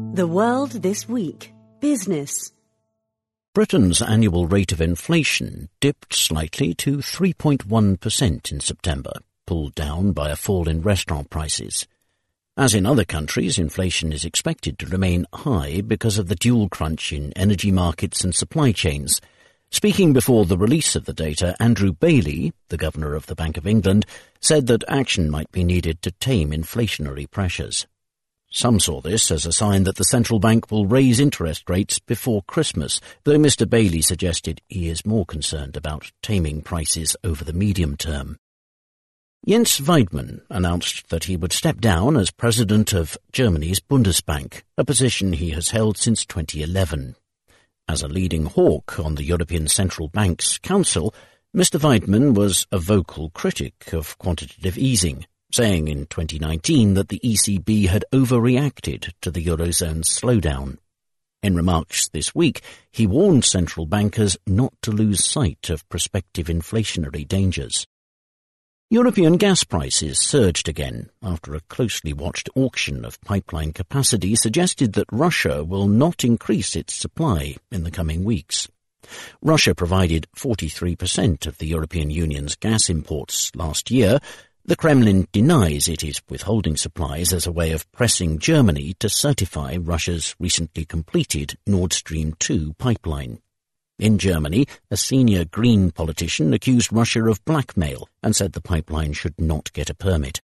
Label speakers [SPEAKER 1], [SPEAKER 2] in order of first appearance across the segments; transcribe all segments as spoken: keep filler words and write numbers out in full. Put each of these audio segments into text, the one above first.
[SPEAKER 1] The World This Week. Business.
[SPEAKER 2] Britain's annual rate of inflation dipped slightly to three point one percent in September, pulled down by a fall in restaurant prices. As in other countries, inflation is expected to remain high because of the dual crunch in energy markets and supply chains. Speaking before the release of the data, Andrew Bailey, the Governor of the Bank of England, said that action might be needed to tame inflationary pressures. Some saw this as a sign that the central bank will raise interest rates before Christmas, though Mister Bailey suggested he is more concerned about taming prices over the medium term. Jens Weidmann announced that he would step down as president of Germany's Bundesbank, a position he has held since twenty eleven. As a leading hawk on the European Central Bank's Council, Mister Weidmann was a vocal critic of quantitative easing, saying in twenty nineteen that the E C B had overreacted to the Eurozone's slowdown. In remarks this week, he warned central bankers not to lose sight of prospective inflationary dangers. European gas prices surged again after a closely watched auction of pipeline capacity suggested that Russia will not increase its supply in the coming weeks. Russia provided forty-three percent of the European Union's gas imports last year. The Kremlin denies it is withholding supplies as a way of pressing Germany to certify Russia's recently completed Nord Stream two pipeline. In Germany, a senior Green politician accused Russia of blackmail and said the pipeline should not get a permit.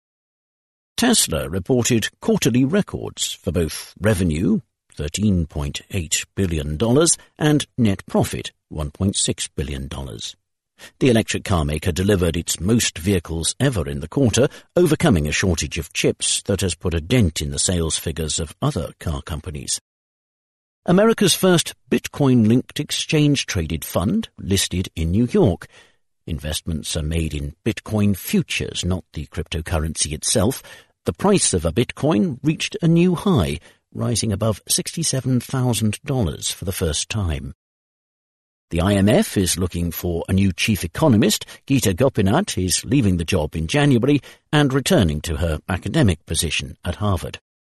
[SPEAKER 2] Tesla reported quarterly records for both revenue, thirteen point eight billion dollars, and net profit, one point six billion dollars. The electric car maker delivered its most vehicles ever in the quarter, overcoming a shortage of chips that has put a dent in the sales figures of other car companies. America's first Bitcoin-linked exchange-traded fund listed in New York. Investments are made in Bitcoin futures, not the cryptocurrency itself. The price of a Bitcoin reached a new high, rising above sixty-seven thousand dollars for the first time. The I M F is looking for a new chief economist. Geeta Gopinath is leaving the job in January and returning to her academic position at Harvard.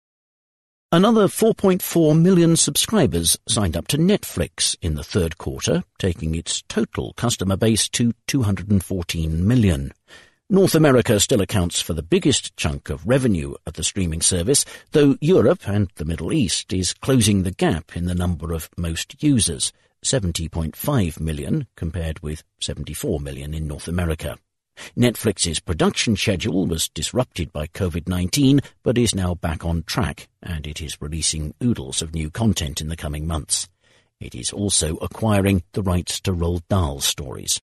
[SPEAKER 2] Another four point four million subscribers signed up to Netflix in the third quarter, taking its total customer base to two hundred fourteen million. North America still accounts for the biggest chunk of revenue at the streaming service, though Europe and the Middle East is closing the gap in the number of most users, seventy point five million compared with seventy-four million in North America. Netflix's production schedule was disrupted by COVID nineteen, but is now back on track, and it is releasing oodles of new content in the coming months. It is also acquiring the rights to Roald Dahl stories.